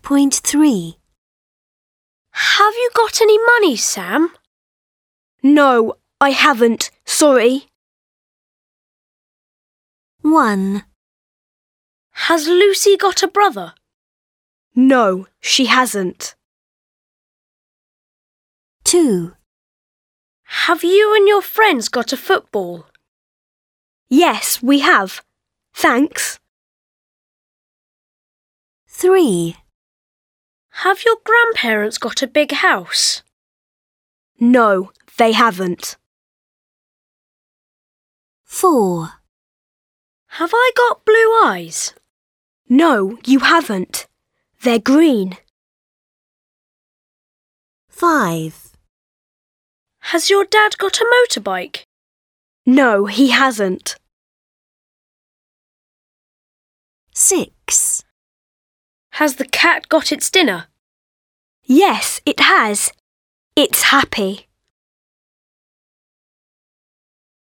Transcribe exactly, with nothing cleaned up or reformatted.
point three. Have you got any money, Sam? No, I haven't. Sorry. one. Has Lucy got a brother? No, she hasn't. two. Have you and your friends got a football? Yes, we have. Thanks. three. Have your grandparents got a big house? No, they haven't. four. Have I got blue eyes? No, you haven't. They're green. five. Has your dad got a motorbike? No, he hasn't. six. Has the cat got its dinner? Yes, it has. It's happy.